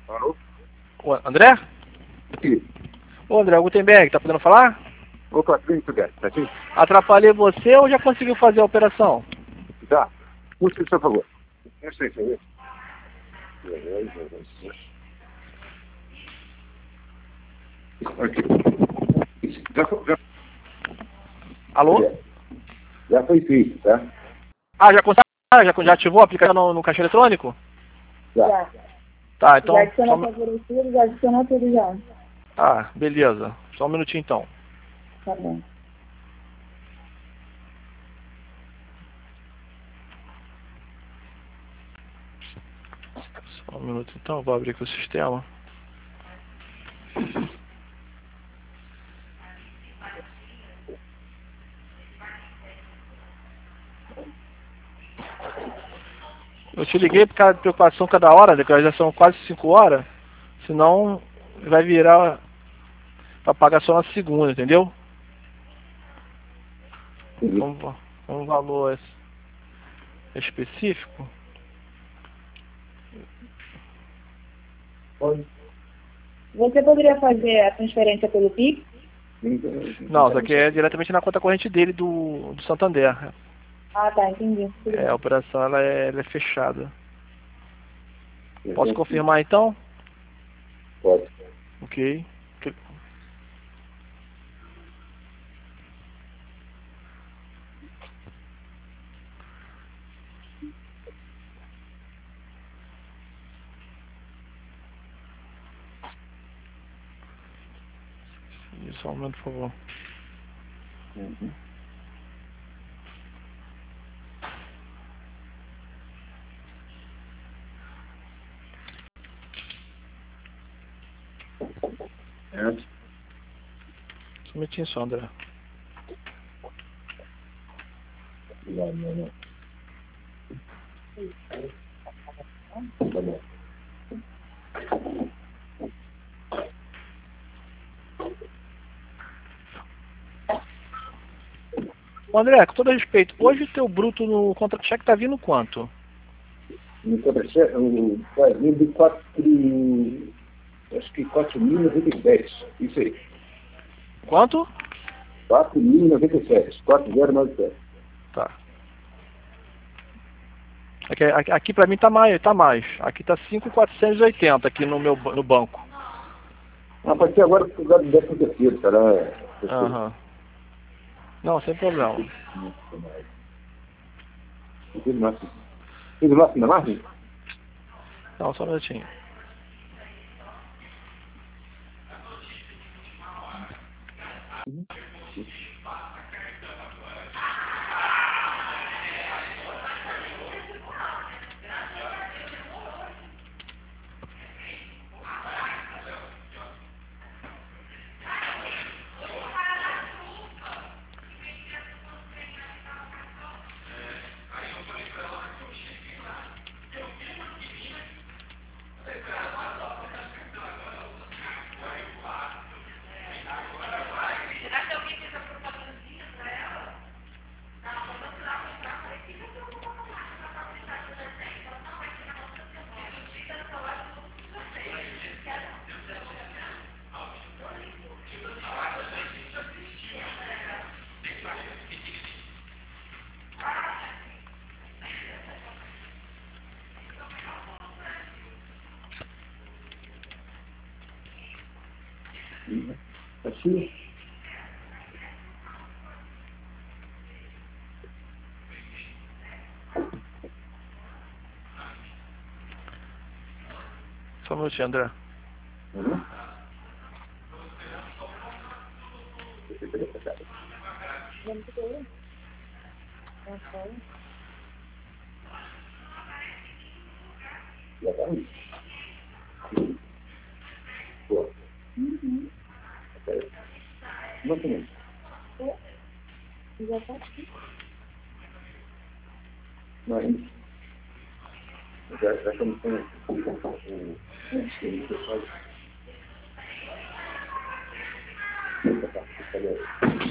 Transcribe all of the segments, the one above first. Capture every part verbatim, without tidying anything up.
Alô? Ô, André? Sim. Ô, André, Gutenberg, tá podendo falar? Opa, tudo bem, tá aqui? Atrapalhei você ou já conseguiu fazer a operação? Tá. Puxa, por favor. Eu sei, sei. Aqui. Já, foi- já, Alô? já foi feito, tá? Ah, já, cons- ah, já, já ativou a aplicação no, no caixa eletrônico? Já. Tá, então... Já adicionou só- favorecido, já adicionou tudo já. Ah, beleza. Só um minutinho então. Tá bom. Só um minuto então, vou abrir aqui o sistema. Eu te liguei por causa de preocupação cada hora, né, que já são quase cinco horas. Senão vai virar pra pagar só na segunda, entendeu? Uhum. Um, um valor específico. Pode. Você poderia fazer a transferência pelo Pix? Não, isso aqui é diretamente na conta corrente dele do, do Santander. Ah, tá, entendi. Tudo É, a bem. operação ela é, ela é fechada. Posso confirmar então? Pode. Ok. Ok. Só um momento, por favor. Uhum. É. Só um minutinho só, André. Não, não, não. Tá bom. Ô, André, com todo respeito, hoje o teu bruto no contra-cheque tá vindo quanto? No contra-cheque, o Brasil de quatro, acho que quatro mil e noventa e sete. Isso aí. Quanto? quatro mil e noventa e sete. quatro mil e noventa e sete. Tá. Aqui, aqui, aqui pra mim tá mais, tá mais. Aqui tá cinco mil quatrocentos e oitenta aqui no meu no banco. A partir de agora, o dado deve acontecer, cara. Aham. Não, sem problema. Fiz o máximo. Fiz o máximo da margem? Não, só um minutinho. Assim. Só um minutinho, André. Uhum. Vamos ter um? Não foi? Já tá aí. Boa. Uhum. Não tem. Já tá aqui. Não, ainda. Já, já estamos com o o- o pessoal.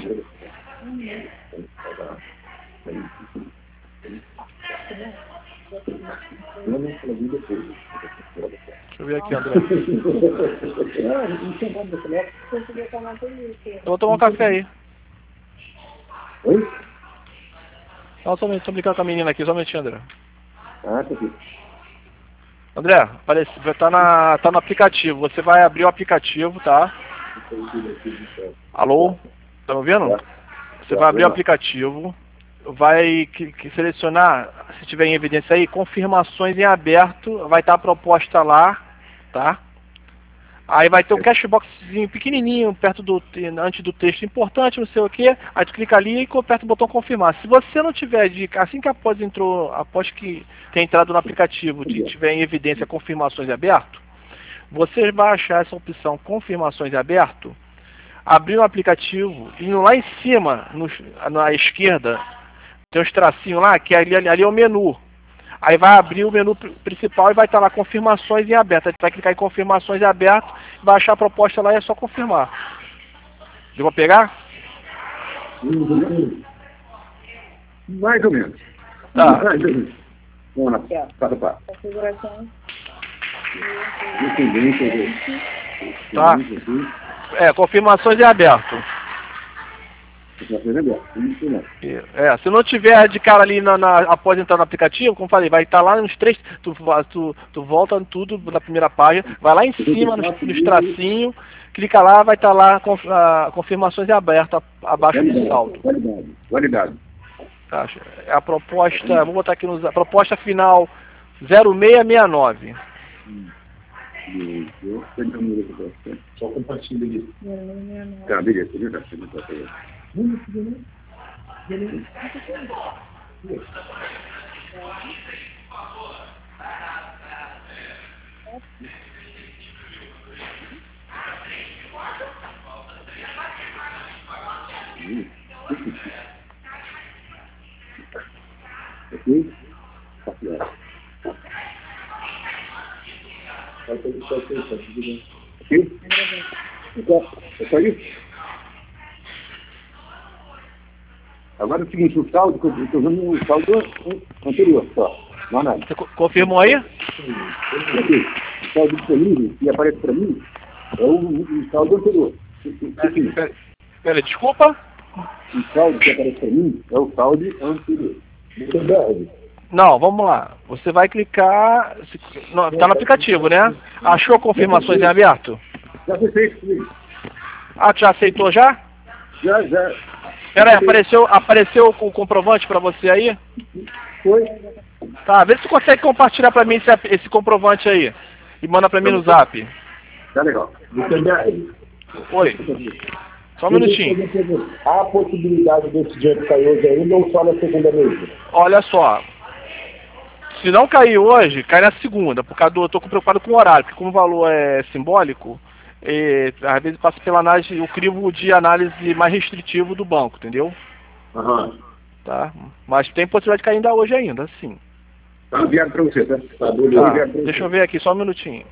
Uhum. Tá, tá, tá. Tá bom. Eu não falei depois. Deixa eu ver aqui, André. Não tem nada desse lado. Eu vou tomar um café aí. Oi? Não, só um minuto, tô brincando com a menina aqui, só um minutinho, André. Ah, tá aqui. André, aparece, tá, na, tá no aplicativo. Você vai abrir o aplicativo, tá? Alô? Tá me ouvindo? Você vai abrir o aplicativo, vai que, que selecionar, se tiver em evidência aí, confirmações em aberto, vai estar a proposta lá, tá? Aí vai ter um cashboxzinho pequenininho perto do, antes do texto importante, não sei o que, aí tu clica ali e aperta o botão confirmar. Se você não tiver de, assim que após entrou, após que tenha entrado no aplicativo, de, tiver em evidência confirmações em aberto, você vai achar essa opção confirmações em aberto, abrir o aplicativo e lá em cima, no, na esquerda, tem uns tracinhos lá, que ali, ali é o menu. Aí vai abrir o menu principal e vai estar lá confirmações em aberto. Aí vai clicar em confirmações em aberto, vai achar a proposta lá e é só confirmar. Eu vou pegar? Mais ou menos. Tá. Mais ou menos. Vamos lá. Passo a passo. Configuração. Entendi, entendi. Tá. É, confirmações em aberto. É, se não tiver de cara ali na, na, após entrar no aplicativo, como falei, vai estar lá nos três, tu, tu, tu volta tudo na primeira página, vai lá em cima, nos, nos tracinhos, clica lá, vai estar lá com, a, confirmações em aberto, abaixo do saldo. Validado, validado. Tá, é a proposta, vou botar aqui no, a proposta final zero seis seis nove. Só compartilha ali. Tá, beleza, beleza. Ok? Ok? É só isso? Agora é o seguinte, o saldo, que eu estou vendo o saldo anterior, só. Não há nada. Você confirmou aí? Aqui, o saldo disponível que aparece para mim é o, o saldo anterior. Pera, pera, desculpa? O saldo que aparece para mim é o saldo anterior. Não, vamos lá. Você vai clicar. Está no aplicativo, né? Achou confirmações em aberto? Já foi feito. Ah, já aceitou já? Já, já. Pera aí, apareceu, apareceu o comprovante para você aí? Foi. Tá, vê se tu consegue compartilhar para mim esse, esse comprovante aí. E manda para mim no zap. Tá legal. Oi. Só um minutinho. Há a possibilidade desse dinheiro cair hoje ainda ou só na segunda mesmo? Olha só. Se não cair hoje, cai na segunda, por causa do. Eu tô preocupado com o horário, porque como o valor é simbólico, e, às vezes passa pela análise, o crivo de análise mais restritivo do banco, entendeu? Aham. Tá? Mas tem possibilidade de cair ainda hoje ainda, sim. Tá enviado para você, tá? Tá, Tá, deixa eu ver aqui, só um minutinho.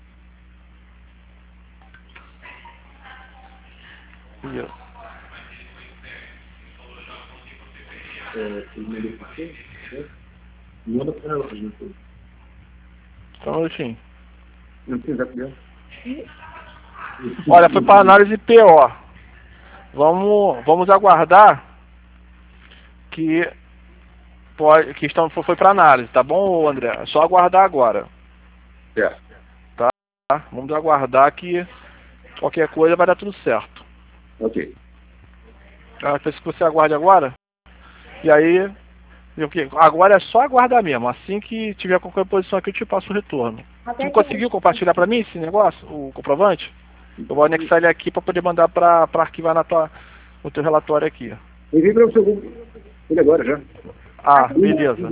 Manda para ela, gente. Só um minutinho. Não precisa criar. Olha, foi para análise P O. Vamos, vamos aguardar que pode, que estão, foi para análise, tá bom, André? É só aguardar agora. Certo. Tá? Vamos aguardar que qualquer coisa vai dar tudo certo. Ok. Tá? Penso que você aguarde agora. E aí, agora é só aguardar mesmo. Assim que tiver qualquer posição aqui, eu te passo o retorno. Você conseguiu compartilhar para mim esse negócio, o comprovante? Eu vou anexar ele aqui para poder mandar para arquivar na tua, no teu relatório aqui. Eu vi para o seu ele agora já. Ah, beleza.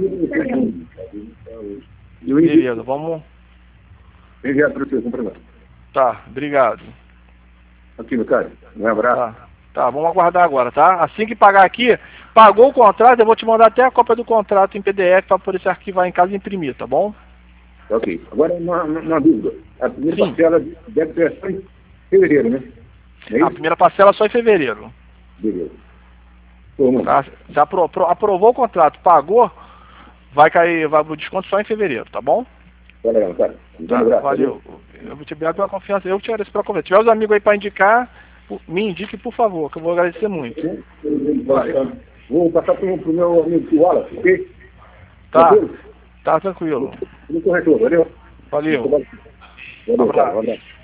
Beleza, vamos. Enviar para o seu comprovante. Tá, obrigado. Aqui, meu cara. Um abraço. Tá, tá, vamos aguardar agora, tá? Assim que pagar aqui, pagou o contrato, eu vou te mandar até a cópia do contrato em P D F para poder se arquivar em casa e imprimir, tá bom? Ok. Agora, uma, uma dúvida. A primeira Sim. parcela deve ser só em fevereiro, né? É A primeira parcela só em fevereiro. Beleza. Pô, mano. Tá? Você apro apro aprovou o contrato, pagou, vai cair, vai, o desconto só em fevereiro, tá bom? Tá legal, cara. Tá, valeu. Eu vou te obrigado pela confiança. Eu te agradeço pela confiança. Se tiver os amigos aí para indicar, me indique, por favor, que eu vou agradecer muito. Vou passar para o meu amigo Wallace, ok? Tá, tá tranquilo. No corretor, valeu? Valeu. Valeu, Um abraço. um abraço.